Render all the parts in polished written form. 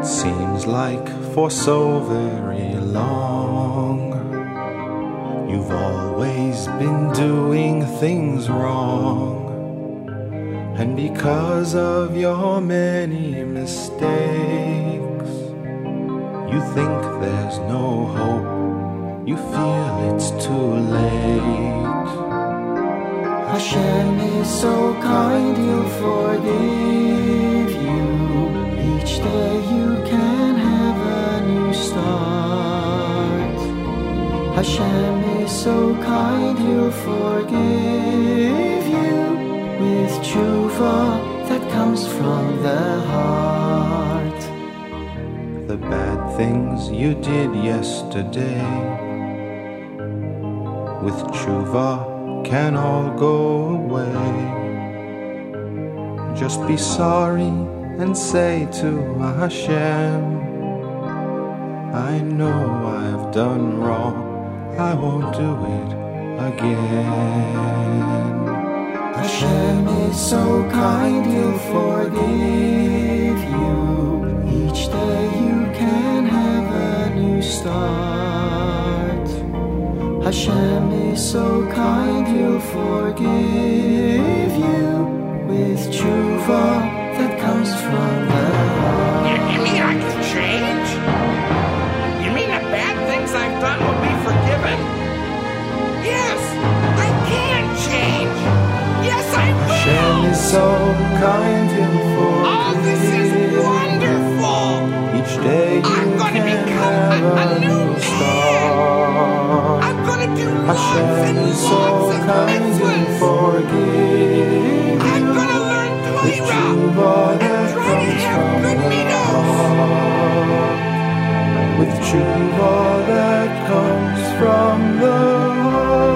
It seems like for so very long you've always been doing things wrong. And because of your many mistakes, you think there's no hope, you feel it's too late. Hashem is so kind, He'll forgive you. Each day you can have a new start. Hashem is so kind, He'll forgive you with tshuva that comes from the heart. The bad things you did yesterday, with tshuva can all go away. Just be sorry and say to Hashem, I know I've done wrong, I won't do it again. Hashem is so kind, He'll forgive you. Each day you can have a new start. Hashem is so kind, He'll forgive you with tshuva that comes from the heart. You mean I can change? You mean the bad things I've done will be forgiven? Yes, I can change. Yes, I will. Hashem is so kind, He'll forgive. Oh, this is wonderful. Each day you I'm going to can become have a new man. start. I'm going to do lots Hashem and is so lots of kind, He'll mitzvahs. forgive. I'm going to learn With Torah tshuva and that try to comes have from good the midos. heart. With tshuva that comes from the heart.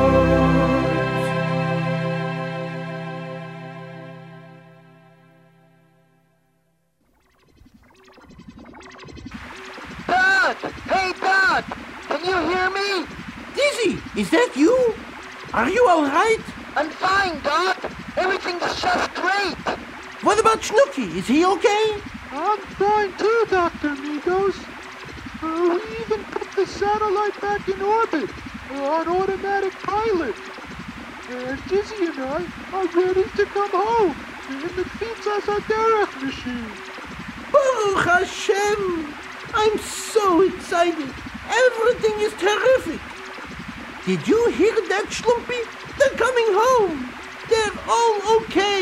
Dad! Hey, Dad! Can you hear me? Dizzy, is that you? Are you all right? I'm fine, Doc. Everything's just great. What about Snooky? Is he okay? I'm fine too, Dr. Migos. We even put the satellite back in orbit on automatic pilot. Dizzy and I are ready to come home in the Pizzas Derech machine. Baruch Hashem! I'm so excited. Everything is terrific. Did you hear that, Schlumpy? They're coming home. They're all okay.